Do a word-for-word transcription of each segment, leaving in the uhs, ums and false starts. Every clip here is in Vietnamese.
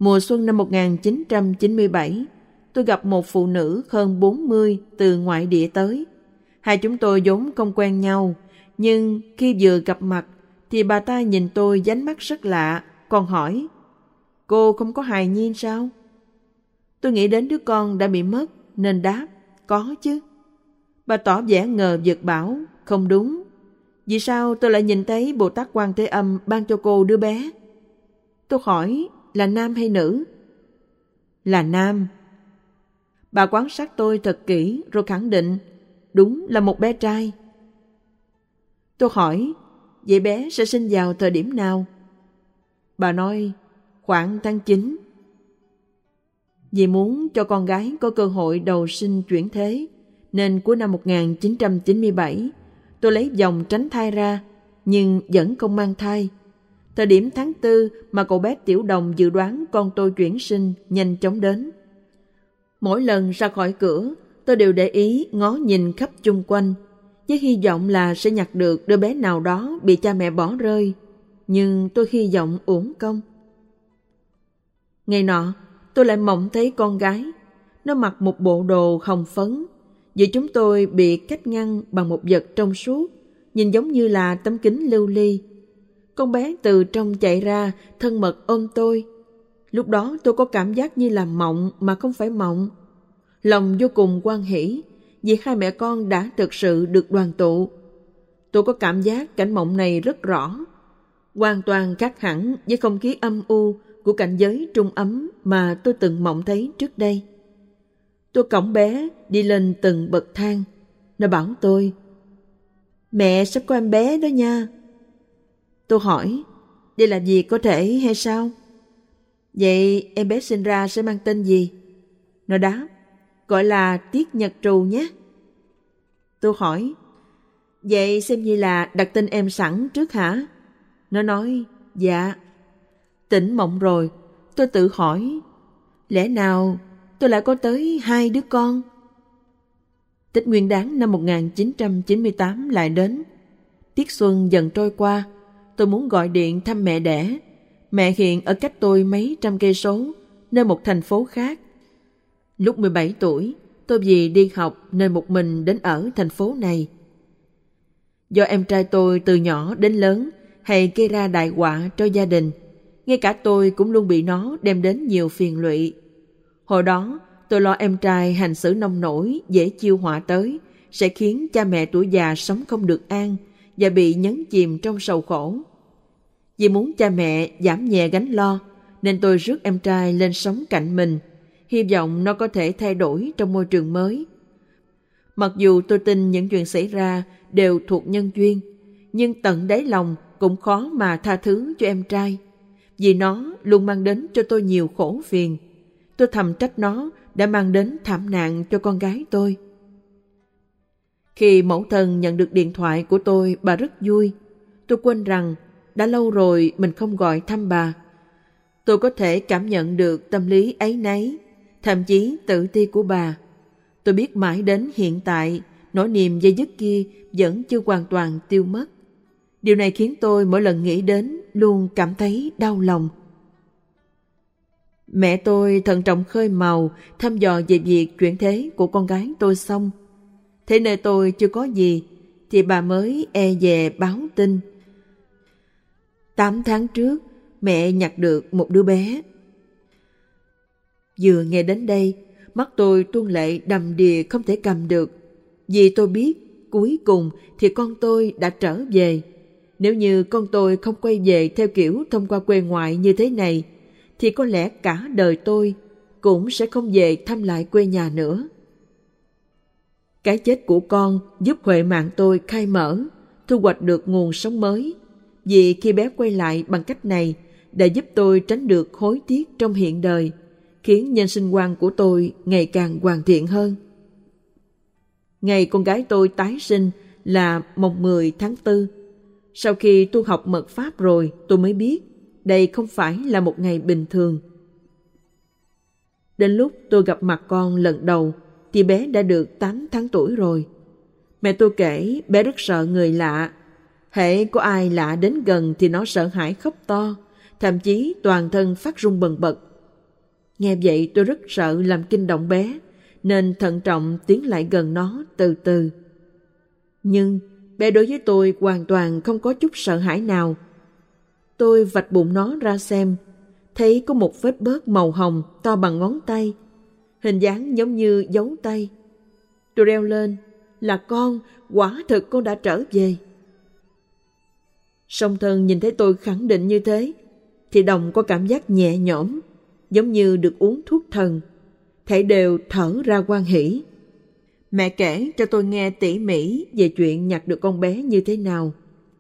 Mùa xuân năm một nghìn chín trăm chín mươi bảy, tôi gặp một phụ nữ hơn bốn mươi từ ngoại địa tới. Hai chúng tôi vốn không quen nhau, nhưng khi vừa gặp mặt thì bà ta nhìn tôi với ánh mắt rất lạ, còn hỏi: "Cô không có hài nhi sao?" Tôi nghĩ đến đứa con đã bị mất nên đáp: "Có chứ." Bà tỏ vẻ ngờ vực bảo: "Không đúng. Vì sao tôi lại nhìn thấy Bồ Tát Quan Thế Âm ban cho cô đứa bé?" Tôi hỏi: "Là nam hay nữ?" "Là nam." Bà quan sát tôi thật kỹ rồi khẳng định: "Đúng là một bé trai." Tôi hỏi: "Vậy bé sẽ sinh vào thời điểm nào?" Bà nói: "Khoảng tháng chín." Vì muốn cho con gái có cơ hội đầu sinh chuyển thế, nên cuối năm một nghìn chín trăm chín mươi bảy, tôi lấy vòng tránh thai ra, nhưng vẫn không mang thai. Thời điểm tháng tư mà cậu bé Tiểu Đồng dự đoán con tôi chuyển sinh nhanh chóng đến. Mỗi lần ra khỏi cửa, tôi đều để ý ngó nhìn khắp chung quanh, với hy vọng là sẽ nhặt được đứa bé nào đó bị cha mẹ bỏ rơi. Nhưng tôi hy vọng uổng công. Ngày nọ, tôi lại mộng thấy con gái. Nó mặc một bộ đồ hồng phấn. Giữa chúng tôi bị cách ngăn bằng một vật trong suốt, nhìn giống như là tấm kính lưu ly. Con bé từ trong chạy ra, thân mật ôm tôi. Lúc đó tôi có cảm giác như là mộng mà không phải mộng. Lòng vô cùng hoan hỉ vì hai mẹ con đã thực sự được đoàn tụ. Tôi có cảm giác cảnh mộng này rất rõ, hoàn toàn khác hẳn với không khí âm u của cảnh giới trung ấm mà tôi từng mộng thấy trước đây. Tôi cõng bé đi lên từng bậc thang. Nó bảo tôi: "Mẹ sắp có em bé đó nha." Tôi hỏi: "Đây là việc có thể hay sao?" "Vậy em bé sinh ra sẽ mang tên gì?" Nó đáp: "Gọi là Tiết Nhật Trù nhé." Tôi hỏi: "Vậy xem như là đặt tên em sẵn trước hả?" Nó nói: "Dạ." Tỉnh mộng rồi, tôi tự hỏi: lẽ nào tôi lại có tới hai đứa con? Tết Nguyên Đán năm một nghìn chín trăm chín mươi tám lại đến. Tiết xuân dần trôi qua, tôi muốn gọi điện thăm mẹ đẻ. Mẹ hiện ở cách tôi mấy trăm cây số, nơi một thành phố khác. Lúc mười bảy tuổi, tôi vì đi học nên một mình đến ở thành phố này. Do em trai tôi từ nhỏ đến lớn hay gây ra đại họa cho gia đình, ngay cả tôi cũng luôn bị nó đem đến nhiều phiền lụy. Hồi đó, tôi lo em trai hành xử nông nổi, dễ chiêu họa tới, sẽ khiến cha mẹ tuổi già sống không được an và bị nhấn chìm trong sầu khổ. Vì muốn cha mẹ giảm nhẹ gánh lo, nên tôi rước em trai lên sống cạnh mình, hy vọng nó có thể thay đổi trong môi trường mới. Mặc dù tôi tin những chuyện xảy ra đều thuộc nhân duyên, nhưng tận đáy lòng cũng khó mà tha thứ cho em trai, vì nó luôn mang đến cho tôi nhiều khổ phiền. Tôi thầm trách nó đã mang đến thảm nạn cho con gái tôi. Khi mẫu thân nhận được điện thoại của tôi, bà rất vui. Tôi quên rằng đã lâu rồi mình không gọi thăm bà. Tôi có thể cảm nhận được tâm lý áy náy, thậm chí tự ti của bà. Tôi biết mãi đến hiện tại, nỗi niềm dây dứt kia vẫn chưa hoàn toàn tiêu mất. Điều này khiến tôi mỗi lần nghĩ đến luôn cảm thấy đau lòng. Mẹ tôi thận trọng khơi mào, thăm dò về việc chuyển thế của con gái tôi xong. Thế nơi tôi chưa có gì, thì bà mới e dè báo tin. Tám tháng trước, mẹ nhặt được một đứa bé. Vừa nghe đến đây, mắt tôi tuôn lệ đầm đìa không thể cầm được. Vì tôi biết, cuối cùng thì con tôi đã trở về. Nếu như con tôi không quay về theo kiểu thông qua quê ngoại như thế này, thì có lẽ cả đời tôi cũng sẽ không về thăm lại quê nhà nữa. Cái chết của con giúp huệ mạng tôi khai mở, thu hoạch được nguồn sống mới. Vì khi bé quay lại bằng cách này đã giúp tôi tránh được hối tiếc trong hiện đời, khiến nhân sinh quan của tôi ngày càng hoàn thiện hơn. Ngày con gái tôi tái sinh là mồng mười tháng tư. Sau khi tu học mật pháp rồi, tôi mới biết đây không phải là một ngày bình thường. Đến lúc tôi gặp mặt con lần đầu thì bé đã được tám tháng tuổi rồi. Mẹ tôi kể bé rất sợ người lạ. Hễ có ai lạ đến gần thì nó sợ hãi khóc to, thậm chí toàn thân phát run bần bật. Nghe vậy tôi rất sợ làm kinh động bé, nên thận trọng tiến lại gần nó từ từ. Nhưng bé đối với tôi hoàn toàn không có chút sợ hãi nào. Tôi vạch bụng nó ra xem, thấy có một vết bớt màu hồng to bằng ngón tay, hình dáng giống như dấu tay. Tôi reo lên, là con, quả thực con đã trở về. Song Thân nhìn thấy tôi khẳng định như thế, thì đồng có cảm giác nhẹ nhõm, giống như được uống thuốc thần, thảy đều thở ra hoan hỉ. Mẹ kể cho tôi nghe tỉ mỉ về chuyện nhặt được con bé như thế nào.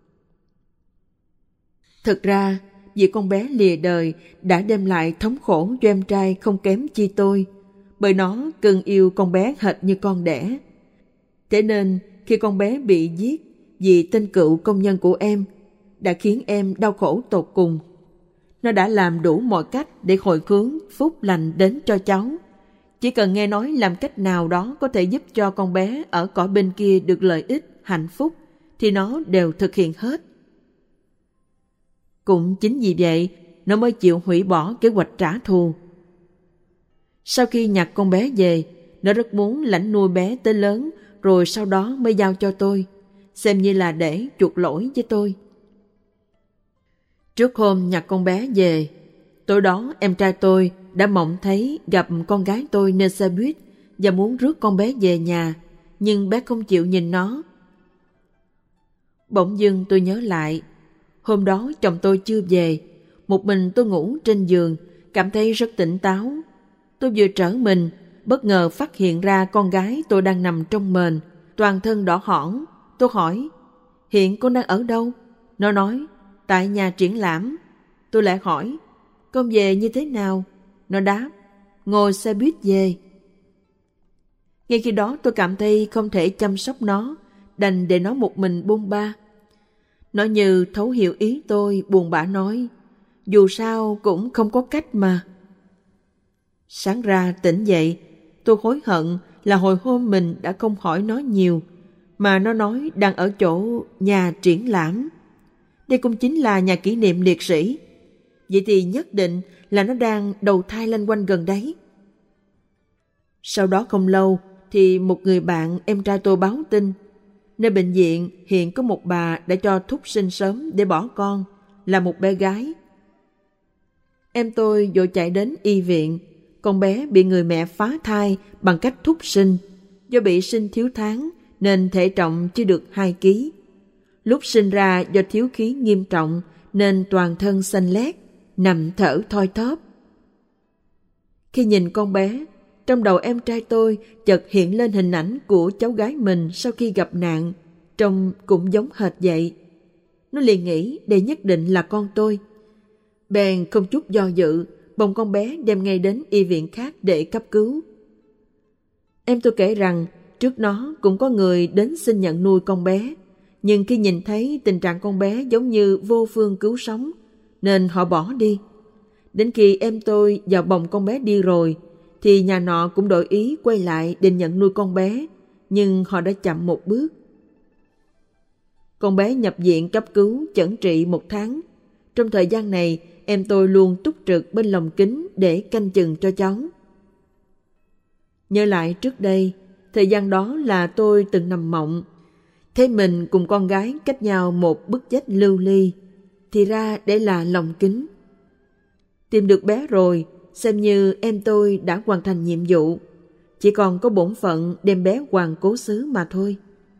Thực ra, vì con bé lìa đời đã đem lại thống khổ cho em trai không kém chi tôi, bởi nó cưng yêu con bé hệt như con đẻ. Thế nên khi con bé bị giết vì tên cựu công nhân của em, đã khiến em đau khổ tột cùng. Nó đã làm đủ mọi cách để hồi hướng phúc lành đến cho cháu. Chỉ cần nghe nói làm cách nào đó có thể giúp cho con bé ở cõi bên kia được lợi ích, hạnh phúc, thì nó đều thực hiện hết. Cũng chính vì vậy, nó mới chịu hủy bỏ kế hoạch trả thù. Sau khi nhặt con bé về, nó rất muốn lãnh nuôi bé tới lớn, rồi sau đó mới giao cho tôi, xem như là để chuộc lỗi với tôi. Trước hôm nhặt con bé về, tối đó em trai tôi đã mộng thấy gặp con gái tôi lên xe buýt và muốn rước con bé về nhà, nhưng bé không chịu nhìn nó. Bỗng dưng tôi nhớ lại, hôm đó chồng tôi chưa về, một mình tôi ngủ trên giường, cảm thấy rất tỉnh táo. Tôi vừa trở mình, bất ngờ phát hiện ra con gái tôi đang nằm trong mền, toàn thân đỏ hỏn. Tôi hỏi, hiện con đang ở đâu? Nó nói, tại nhà triển lãm. Tôi lại hỏi, con về như thế nào? Nó đáp, ngồi xe buýt về. Ngay khi đó tôi cảm thấy không thể chăm sóc nó, đành để nó một mình bôn ba. Nó như thấu hiểu ý tôi, buồn bã nói, dù sao cũng không có cách mà. Sáng ra tỉnh dậy, tôi hối hận là hồi hôm mình đã không hỏi nó nhiều, mà nó nói đang ở chỗ nhà triển lãm. Đây cũng chính là nhà kỷ niệm liệt sĩ. Vậy thì nhất định là nó đang đầu thai lanh quanh gần đấy. Sau đó không lâu thì một người bạn em trai tôi báo tin, nơi bệnh viện hiện có một bà đã cho thúc sinh sớm để bỏ con, là một bé gái. Em tôi vội chạy đến y viện. Con bé bị người mẹ phá thai bằng cách thúc sinh. Do bị sinh thiếu tháng nên thể trọng chưa được hai ký. Lúc sinh ra do thiếu khí nghiêm trọng nên toàn thân xanh lét, nằm thở thoi thóp. Khi nhìn con bé, trong đầu em trai tôi chợt hiện lên hình ảnh của cháu gái mình sau khi gặp nạn, trông cũng giống hệt vậy. Nó liền nghĩ đây nhất định là con tôi. Bèn không chút do dự, bồng con bé đem ngay đến y viện khác để cấp cứu. Em tôi kể rằng trước đó cũng có người đến xin nhận nuôi con bé, nhưng khi nhìn thấy tình trạng con bé giống như vô phương cứu sống, nên họ bỏ đi. Đến khi em tôi vào bồng con bé đi rồi, thì nhà nọ cũng đổi ý quay lại định nhận nuôi con bé, nhưng họ đã chậm một bước. Con bé nhập viện cấp cứu chẩn trị một tháng. Trong thời gian này, em tôi luôn túc trực bên lồng kính để canh chừng cho cháu. Nhớ lại trước đây, thời gian đó là tôi từng nằm mộng, thấy mình cùng con gái cách nhau một bức vách lưu ly, thì ra để là lồng kính. Tìm được bé rồi, xem như em tôi đã hoàn thành nhiệm vụ, chỉ còn có bổn phận đem bé hoàn cố xứ mà thôi.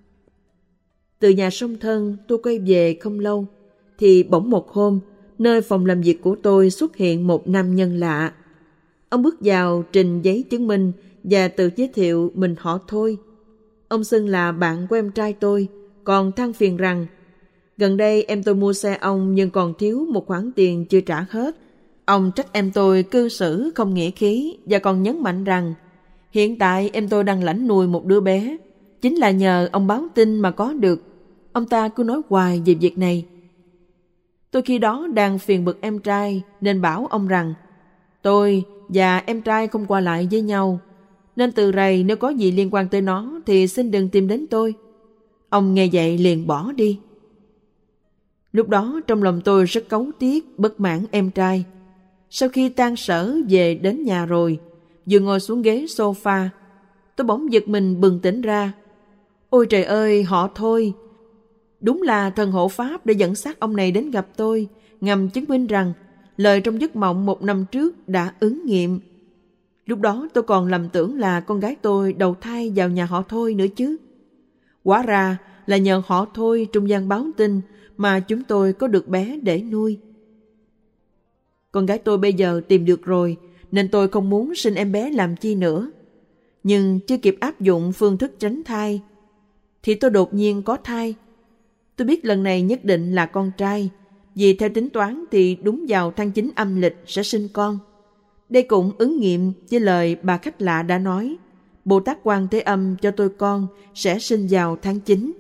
Từ nhà song thân tôi quay về không lâu, thì bỗng một hôm, nơi phòng làm việc của tôi xuất hiện một nam nhân lạ. Ông bước vào trình giấy chứng minh và tự giới thiệu mình họ Thôi. Ông xưng là bạn của em trai tôi, còn than phiền rằng gần đây em tôi mua xe ông nhưng còn thiếu một khoản tiền chưa trả hết. Ông trách em tôi cư xử không nghĩa khí và còn nhấn mạnh rằng hiện tại em tôi đang lãnh nuôi một đứa bé, chính là nhờ ông báo tin mà có được. Ông ta cứ nói hoài về việc này. Tôi khi đó đang phiền bực em trai nên bảo ông rằng tôi và em trai không qua lại với nhau, nên từ rày nếu có gì liên quan tới nó thì xin đừng tìm đến tôi. Ông nghe vậy liền bỏ đi. Lúc đó trong lòng tôi rất cáu tiếc, bất mãn em trai. Sau khi tan sở về đến nhà rồi, vừa ngồi xuống ghế sofa, tôi bỗng giật mình bừng tỉnh ra. Ôi trời ơi, họ Thôi! Đúng là thần hộ Pháp đã dẫn xác ông này đến gặp tôi, ngầm chứng minh rằng lời trong giấc mộng một năm trước đã ứng nghiệm. Lúc đó tôi còn lầm tưởng là con gái tôi đầu thai vào nhà họ Thôi nữa chứ. Hóa ra là nhờ họ Thôi trung gian báo tin mà chúng tôi có được bé để nuôi. Con gái tôi bây giờ tìm được rồi, nên tôi không muốn sinh em bé làm chi nữa. Nhưng chưa kịp áp dụng phương thức tránh thai, thì tôi đột nhiên có thai. Tôi biết lần này nhất định là con trai, vì theo tính toán thì đúng vào tháng chín âm lịch sẽ sinh con. Đây cũng ứng nghiệm với lời bà khách lạ đã nói, Bồ Tát Quan Thế Âm cho tôi con sẽ sinh vào tháng chín.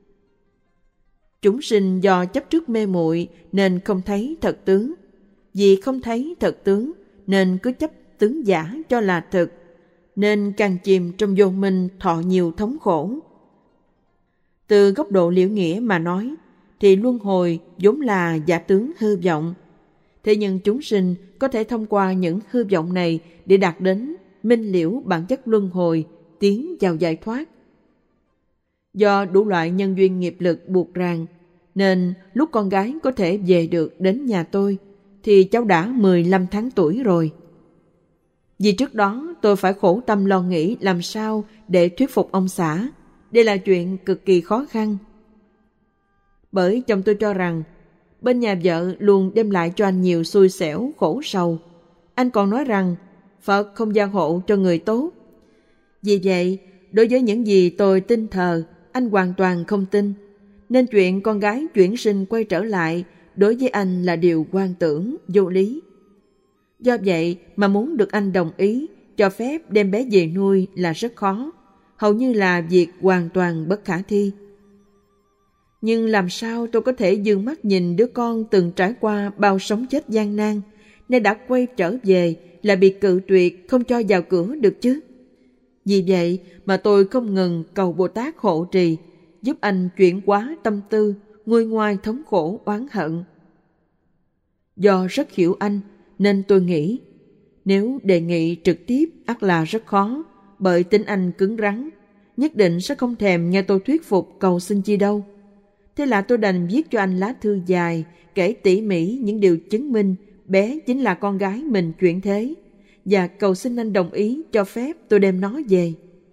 Chúng sinh do chấp trước mê muội nên không thấy thật tướng. Vì không thấy thật tướng nên cứ chấp tướng giả cho là thực, nên càng chìm trong vô minh thọ nhiều thống khổ. Từ góc độ liễu nghĩa mà nói, thì luân hồi vốn là giả tướng hư vọng. Thế nhưng chúng sinh có thể thông qua những hư vọng này để đạt đến minh liễu bản chất luân hồi, tiến vào giải thoát. Do đủ loại nhân duyên nghiệp lực buộc ràng, nên lúc con gái có thể về được đến nhà tôi, thì cháu đã mười lăm tháng tuổi rồi. Vì trước đó tôi phải khổ tâm lo nghĩ làm sao để thuyết phục ông xã. Đây là chuyện cực kỳ khó khăn. Bởi chồng tôi cho rằng bên nhà vợ luôn đem lại cho anh nhiều xui xẻo, khổ sầu. Anh còn nói rằng Phật không gia hộ cho người tốt. Vì vậy, đối với những gì tôi tin thờ, anh hoàn toàn không tin. Nên chuyện con gái chuyển sinh quay trở lại đối với anh là điều hoang tưởng, vô lý. Do vậy mà muốn được anh đồng ý cho phép đem bé về nuôi là rất khó, hầu như là việc hoàn toàn bất khả thi. Nhưng làm sao tôi có thể dương mắt nhìn đứa con từng trải qua bao sống chết gian nan, nay đã quay trở về là bị cự tuyệt không cho vào cửa được chứ? Vì vậy mà tôi không ngừng cầu Bồ Tát hộ trì, giúp anh chuyển hóa tâm tư, nguôi ngoai thống khổ oán hận. Do rất hiểu anh, nên tôi nghĩ nếu đề nghị trực tiếp ắt là rất khó, bởi tính anh cứng rắn, nhất định sẽ không thèm nghe tôi thuyết phục cầu xin chi đâu. Thế là tôi đành viết cho anh lá thư dài, kể tỉ mỉ những điều chứng minh bé chính là con gái mình chuyển thế, và cầu xin anh đồng ý cho phép tôi đem nó về.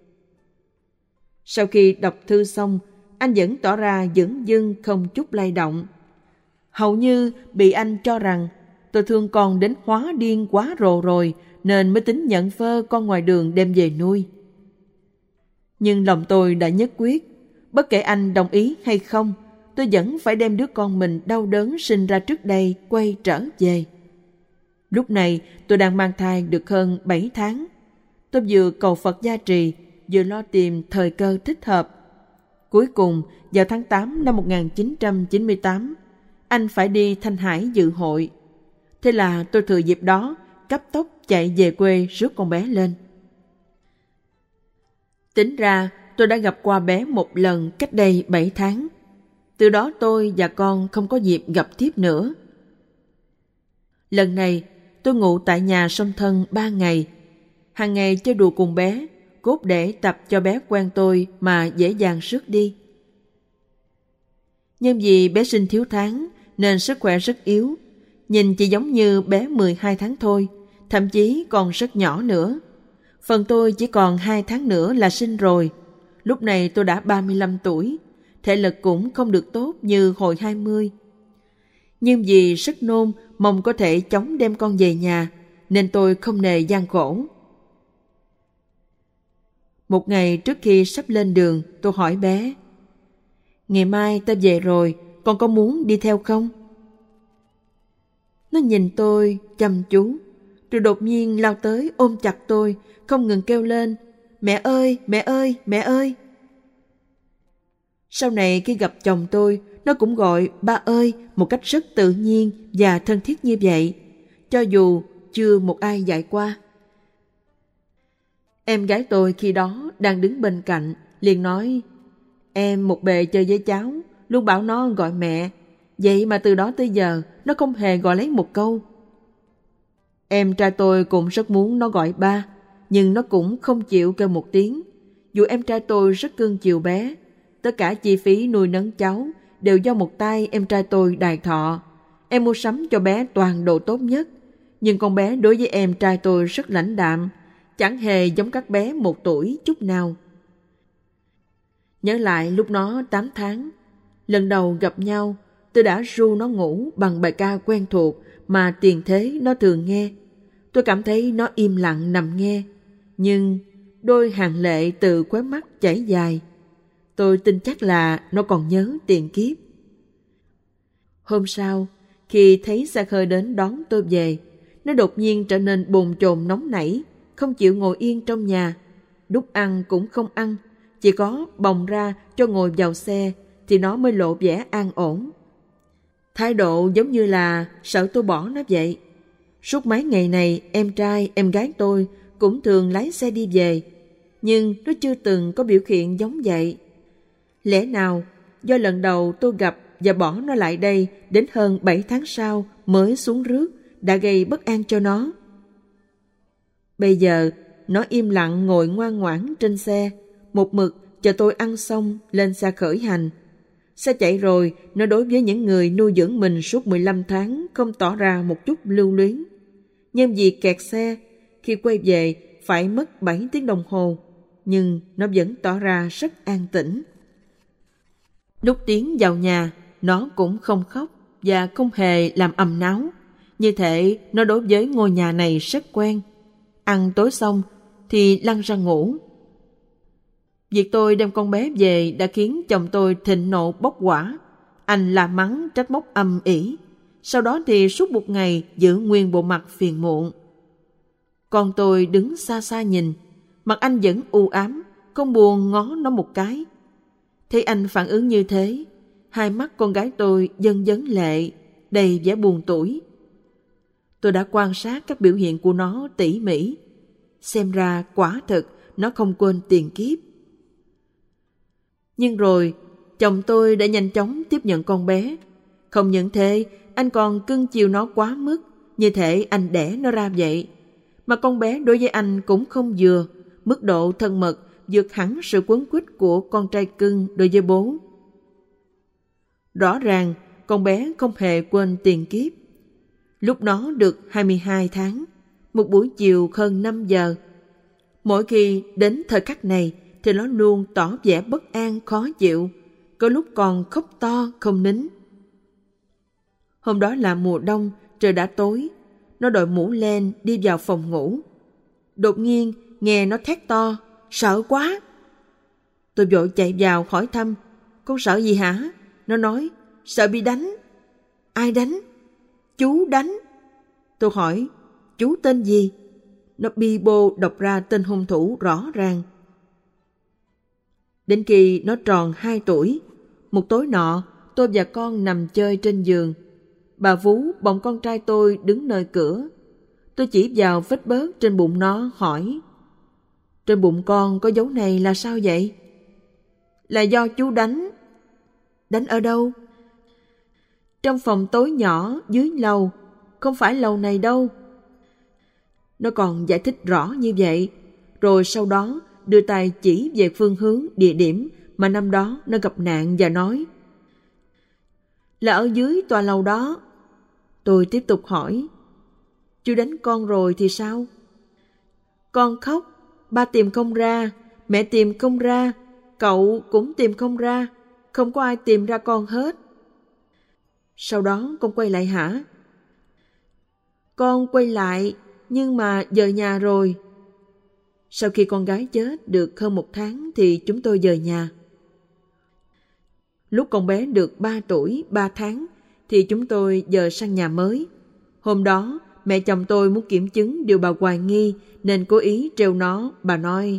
Sau khi đọc thư xong, anh vẫn tỏ ra dửng dưng không chút lay động. Hầu như bị anh cho rằng tôi thương con đến hóa điên quá rồ rồi, nên mới tính nhận phơ con ngoài đường đem về nuôi. Nhưng lòng tôi đã nhất quyết, bất kể anh đồng ý hay không, tôi vẫn phải đem đứa con mình đau đớn sinh ra trước đây quay trở về. Lúc này tôi đang mang thai được hơn bảy tháng. Tôi vừa cầu Phật gia trì, vừa lo tìm thời cơ thích hợp. Cuối cùng, vào tháng tám năm một nghìn chín trăm chín mươi tám, anh phải đi Thanh Hải dự hội. Thế là tôi thừa dịp đó, cấp tốc chạy về quê rước con bé lên. Tính ra, tôi đã gặp qua bé một lần cách đây bảy tháng. Từ đó tôi và con không có dịp gặp tiếp nữa. Lần này, tôi ngủ tại nhà song thân ba ngày. Hàng ngày chơi đùa cùng bé, cốt để tập cho bé quen tôi mà dễ dàng rước đi. Nhưng vì bé sinh thiếu tháng nên sức khỏe rất yếu, nhìn chỉ giống như bé mười hai tháng thôi, thậm chí còn rất nhỏ nữa. Phần tôi chỉ còn hai tháng nữa là sinh rồi. Lúc này tôi đã ba mươi lăm tuổi, thể lực cũng không được tốt như hồi hai mươi. Nhưng vì rất nôn, mong có thể chóng đem con về nhà, nên tôi không nề gian khổ. Một ngày trước khi sắp lên đường, tôi hỏi bé, ngày mai ta về rồi, con có muốn đi theo không? Nó nhìn tôi chăm chú, rồi đột nhiên lao tới ôm chặt tôi, không ngừng kêu lên, mẹ ơi, mẹ ơi, mẹ ơi. Sau này khi gặp chồng tôi, nó cũng gọi ba ơi một cách rất tự nhiên và thân thiết như vậy, cho dù chưa một ai dạy qua. Em gái tôi khi đó đang đứng bên cạnh, liền nói, em một bề chơi với cháu, luôn bảo nó gọi mẹ, vậy mà từ đó tới giờ nó không hề gọi lấy một câu. Em trai tôi cũng rất muốn nó gọi ba, nhưng nó cũng không chịu kêu một tiếng. Dù em trai tôi rất cưng chiều bé, tất cả chi phí nuôi nấng cháu đều do một tay em trai tôi đài thọ. Em mua sắm cho bé toàn đồ tốt nhất, nhưng con bé đối với em trai tôi rất lãnh đạm, chẳng hề giống các bé một tuổi chút nào. Nhớ lại lúc nó tám tháng, lần đầu gặp nhau, tôi đã ru nó ngủ bằng bài ca quen thuộc mà tiền thế nó thường nghe. Tôi cảm thấy nó im lặng nằm nghe, nhưng đôi hàng lệ từ khóe mắt chảy dài. Tôi tin chắc là nó còn nhớ tiền kiếp. Hôm sau, khi thấy xe khơi đến đón tôi về, nó đột nhiên trở nên bồn chồn nóng nảy, không chịu ngồi yên trong nhà. Đút ăn cũng không ăn, chỉ có bồng ra cho ngồi vào xe thì nó mới lộ vẻ an ổn. Thái độ giống như là sợ tôi bỏ nó vậy. Suốt mấy ngày này, em trai, em gái tôi cũng thường lái xe đi về, nhưng nó chưa từng có biểu hiện giống vậy. Lẽ nào do lần đầu tôi gặp và bỏ nó lại đây đến hơn bảy tháng sau mới xuống rước đã gây bất an cho nó? Bây giờ, nó im lặng ngồi ngoan ngoãn trên xe, một mực chờ tôi ăn xong lên xe khởi hành. Xe chạy rồi, nó đối với những người nuôi dưỡng mình suốt mười lăm tháng không tỏ ra một chút lưu luyến. Nhưng vì kẹt xe, khi quay về phải mất bảy tiếng đồng hồ, nhưng nó vẫn tỏ ra rất an tĩnh. Lúc tiến vào nhà, nó cũng không khóc và không hề làm ầm náo. Như thể nó đối với ngôi nhà này rất quen. Ăn tối xong thì lăn ra ngủ. Việc tôi đem con bé về đã khiến chồng tôi thịnh nộ bốc hỏa. Anh la mắng trách móc âm ỉ. Sau đó thì suốt một ngày giữ nguyên bộ mặt phiền muộn. Con tôi đứng xa xa nhìn, mặt anh vẫn u ám, không buồn ngó nó một cái. Thấy anh phản ứng như thế, hai mắt con gái tôi dần dần lệ, đầy vẻ buồn tủi. Tôi đã quan sát các biểu hiện của nó tỉ mỉ. Xem ra quả thực nó không quên tiền kiếp. Nhưng rồi, chồng tôi đã nhanh chóng tiếp nhận con bé. Không những thế, anh còn cưng chiều nó quá mức, như thể anh đẻ nó ra vậy. Mà con bé đối với anh cũng không vừa, mức độ thân mật vượt hẳn sự quấn quýt của con trai cưng đối với bố. Rõ ràng, con bé không hề quên tiền kiếp. Lúc nó được hai mươi hai tháng, một buổi chiều hơn năm giờ. Mỗi khi đến thời khắc này thì nó luôn tỏ vẻ bất an khó chịu, có lúc còn khóc to không nín. Hôm đó là mùa đông, trời đã tối. Nó đội mũ len đi vào phòng ngủ. Đột nhiên nghe nó thét to, sợ quá. Tôi vội chạy vào hỏi thăm, con sợ gì hả? Nó nói, sợ bị đánh. Ai đánh? Chú đánh. Tôi hỏi, chú tên gì? Nó bi bô đọc ra tên hung thủ rõ ràng. Đến khi nó tròn hai tuổi, một tối nọ, tôi và con nằm chơi trên giường. Bà vú bồng con trai tôi đứng nơi cửa. Tôi chỉ vào vết bớt trên bụng nó hỏi, trên bụng con có dấu này là sao vậy? Là do chú đánh. Đánh ở đâu? Trong phòng tối nhỏ dưới lầu, không phải lầu này đâu. Nó còn giải thích rõ như vậy, rồi sau đó đưa tay chỉ về phương hướng địa điểm mà năm đó nó gặp nạn và nói, là ở dưới tòa lầu đó. Tôi tiếp tục hỏi, chú đánh con rồi thì sao? Con khóc, ba tìm không ra, mẹ tìm không ra, cậu cũng tìm không ra, không có ai tìm ra con hết. Sau đó con quay lại hả? Con quay lại, nhưng mà dời nhà rồi. Sau khi con gái chết được hơn một tháng thì chúng tôi dời nhà. Lúc con bé được ba tuổi, ba tháng thì chúng tôi dời sang nhà mới. Hôm đó, mẹ chồng tôi muốn kiểm chứng điều bà hoài nghi nên cố ý trêu nó. Bà nói,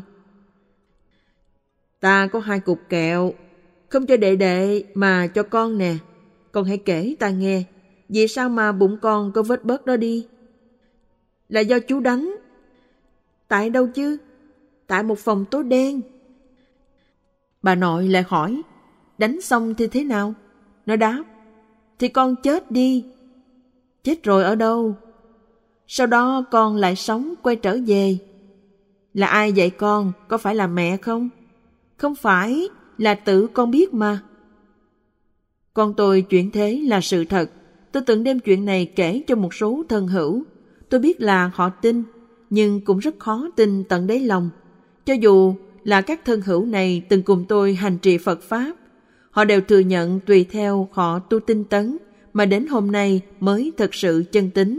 ta có hai cục kẹo, không cho đệ đệ mà cho con nè. Con hãy kể ta nghe, vì sao mà bụng con có vết bớt đó đi? Là do chú đánh. Tại đâu chứ? Tại một phòng tối đen. Bà nội lại hỏi, đánh xong thì thế nào? Nó đáp, thì con chết đi. Chết rồi ở đâu? Sau đó con lại sống quay trở về. Là ai dạy con? Có phải là mẹ không? Không phải, là tự con biết mà. Con tôi chuyển thế là sự thật. Tôi từng đem chuyện này kể cho một số thân hữu. Tôi biết là họ tin, nhưng cũng rất khó tin tận đáy lòng. Cho dù là các thân hữu này từng cùng tôi hành trì Phật Pháp, họ đều thừa nhận tùy theo họ tu tinh tấn mà đến hôm nay mới thật sự chân tín.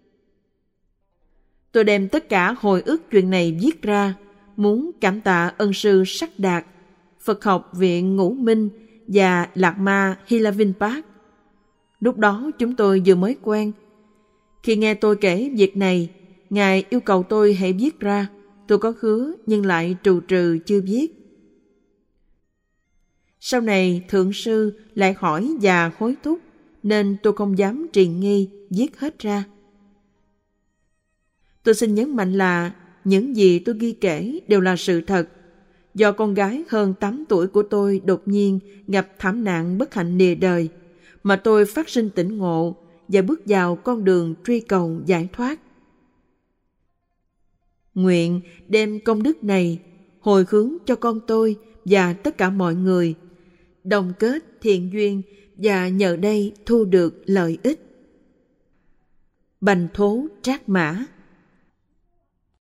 Tôi đem tất cả hồi ức chuyện này viết ra, muốn cảm tạ ân sư Sắc Đạt, Phật học viện Ngũ Minh và Lạc Ma Hilavinpat. Lúc đó chúng tôi vừa mới quen. Khi nghe tôi kể việc này, Ngài yêu cầu tôi hãy viết ra. Tôi có hứa nhưng lại trù trừ chưa viết. Sau này thượng sư lại hỏi và hối thúc, nên tôi không dám trì nghi viết hết ra. Tôi xin nhấn mạnh là những gì tôi ghi kể đều là sự thật. Do con gái hơn tám tuổi của tôi đột nhiên gặp thảm nạn bất hạnh lìa đời, mà tôi phát sinh tỉnh ngộ và bước vào con đường truy cầu giải thoát. Nguyện đem công đức này hồi hướng cho con tôi và tất cả mọi người, đồng kết thiện duyên và nhờ đây thu được lợi ích. Bành Thố Trác Mã.